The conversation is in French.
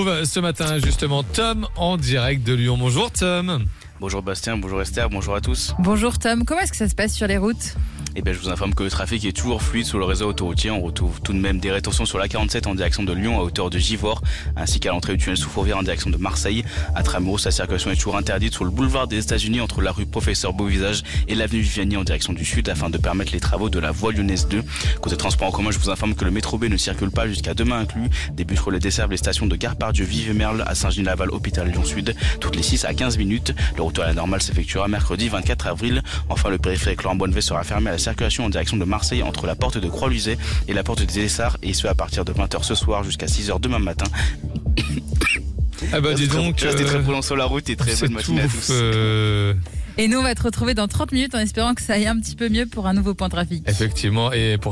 Ce matin, justement, Tom en direct de Lyon. Bonjour Tom. Bonjour Bastien, bonjour Esther, bonjour à tous. Bonjour Tom, comment est-ce que ça se passe sur les routes ? Eh bien, je vous informe que le trafic est toujours fluide sur le réseau autoroutier. On retrouve tout de même des rétentions sur l'A47 en direction de Lyon à hauteur de Givors, ainsi qu'à l'entrée du tunnel sous Fourvière en direction de Marseille. À Tramuros, la circulation est toujours interdite sur le boulevard des États-Unis entre la rue Professeur Beauvisage et l'avenue Viviani en direction du sud afin de permettre les travaux de la voie lyonnaise 2. Côté transport en commun, je vous informe que le métro B ne circule pas jusqu'à demain inclus. Des bus relais desservent les stations de Gare Pardieu, Vive-Merle, à Saint-Genis-Laval, Hôpital Lyon Sud, toutes les 6 à 15 minutes. Le retour à la normale s'effectuera mercredi 24 avril. Enfin, le périphérique Laurent Bonnevet sera fermé à la circulation en direction de Marseille entre la porte de Croix-Luzet et la porte des Essarts, et ce à partir de 20h ce soir jusqu'à 6h demain matin. Ah bah dis donc, restez très prudents sur la route et très bonne matinée à tous. Et nous, on va te retrouver dans 30 minutes en espérant que ça aille un petit peu mieux pour un nouveau point trafic. Effectivement, et pour